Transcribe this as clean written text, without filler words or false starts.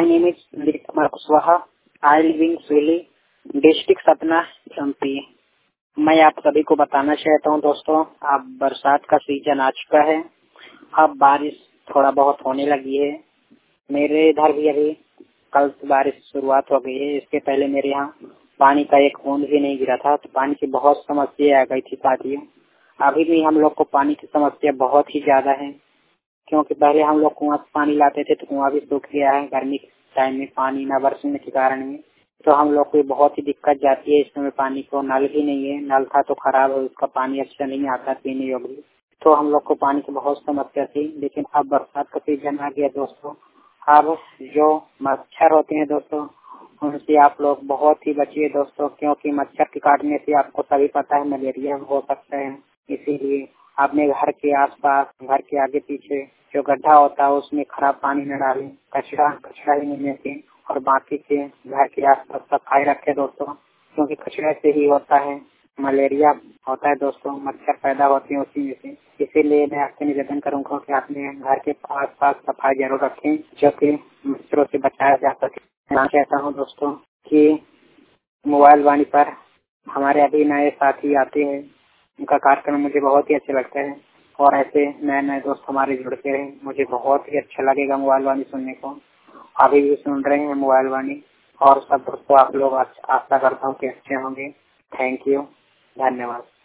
My name is Dilip Kumar Kushwaha. I live in Sweli, district Satna MP। मैं आप सभी को बताना चाहता हूं दोस्तों, अब बरसात का सीजन आ चुका है। अब बारिश थोड़ा बहुत होने लगी है। मेरे इधर भी अभी कल से बारिश शुरुआत हो गई है। इसके पहले मेरे यहाँ पानी का एक बूंद भी नहीं गिरा था, तो पानी की बहुत समस्या आ गई थी साथियों। अभी भी हम लोग को पानी की समस्या बहुत ही ज्यादा है, क्योंकि पहले हम लोग कुआं से पानी लाते थे तो कुआं भी सूख गया है। गर्मी के टाइम में पानी न बरसने के कारण में तो हम लोग को बहुत ही दिक्कत जाती है। इस समय पानी को नल भी नहीं है, नल था तो खराब है, उसका पानी अच्छा नहीं आता पीने योग्य, तो हम लोग को पानी की बहुत समस्या थी। लेकिन अब बरसात का सीजन आ गया दोस्तों। अब जो मच्छर होते हैं दोस्तों, उनसे आप लोग बहुत ही बचिए दोस्तों, क्योंकि मच्छर के काटने से आपको सभी पता है मलेरिया हो सकता है। इसीलिए अपने घर के आसपास, घर के आगे पीछे जो गड्ढा होता है उसमें खराब पानी न डालें, कचरा ही नहीं फेंके, और बाकी के घर के आसपास सफाई रखें दोस्तों, क्योंकि कचरे से ही होता है मलेरिया होता है दोस्तों, मच्छर पैदा होते हैं उसी में से। इसीलिए मैं आपसे निवेदन करूंगा कि अपने घर के आस पास सफाई जरूर रखें, जो कि मच्छरों से बचाया जा सके। मैं कहता हूँ दोस्तों कि मोबाइल वाणी पर हमारे अभी नए साथी आते हैं, उनका कार्यक्रम मुझे बहुत ही अच्छा लगता है, और ऐसे नए नए दोस्त हमारे जुड़ते रहे, मुझे बहुत ही अच्छा लगेगा मोबाइल वाणी सुनने को। अभी भी सुन रहे हैं मोबाइल वाणी, और सब दोस्तों आप लोग आशा करता हूँ कि अच्छे होंगे। थैंक यू, धन्यवाद।